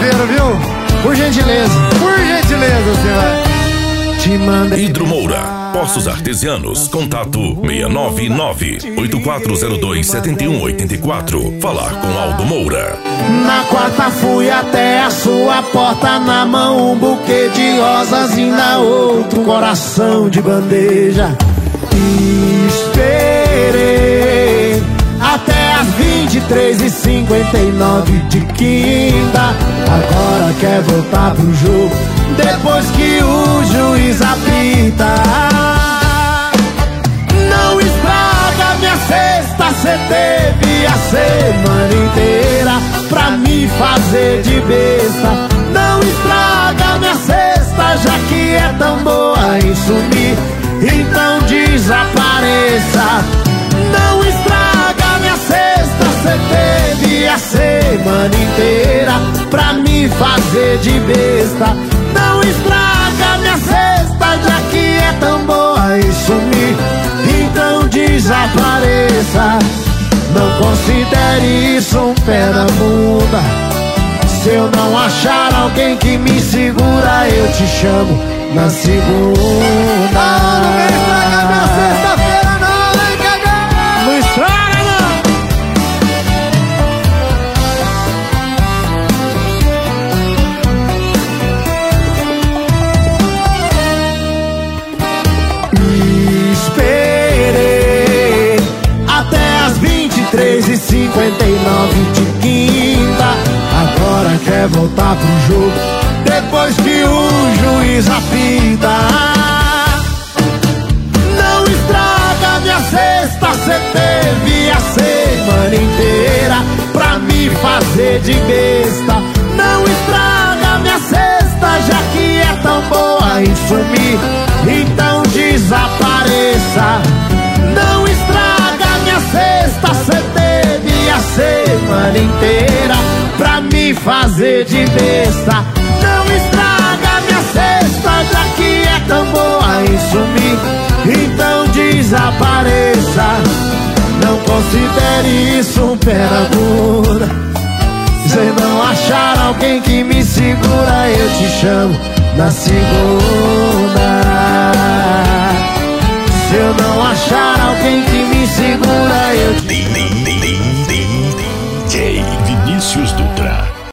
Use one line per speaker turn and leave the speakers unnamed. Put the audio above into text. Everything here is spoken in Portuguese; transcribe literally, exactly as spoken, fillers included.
parceiro, viu? Por gentileza, por gentileza, senhor. Te manda.
Hidromoura, Poços Artesianos, contato seis nove nove, oito quatro zero dois, sete um oito quatro. Falar com Aldo Moura.
Na quarta fui até a sua porta, na mão um buquê de rosas e na outra um coração de bandeja. Esperei até as vinte e três e cinquenta e nove de quinta. Agora quer voltar pro jogo depois que o juiz apita. Não estraga minha sexta, cê teve a semana inteira pra me fazer de besta. Não estraga minha sexta, já que é tão boa em sumir, então desapareça. Não estraga minha sexta, cê teve a semana inteira pra me fazer de besta. Não estraga minha cesta, já que é tão boa em sumir, então desapareça. Não considere isso um pé na bunda. Se eu não achar alguém que me segura, eu te chamo na segunda.
Ah, não vem estragar minha sexta-feira não, hein, cagão?
Não estraga não. Esperei até as vinte e três e cinquenta e nove de quinta. Agora quer voltar pro jogo depois que o juiz apita. Não estraga minha sexta, cê teve a semana inteira pra me fazer de besta. Não estraga minha sexta, já que é tão boa em sumir, então desapareça. Não estraga minha sexta, cê teve a semana inteira pra me fazer de besta. Não estraga minha cesta, já que é tão boa em sumir, então desapareça. Não considere isso um pé na bunda. Se não achar alguém que me segura, eu te chamo na segunda. Se eu não achar alguém que me segura, eu te...
D J Vinícius do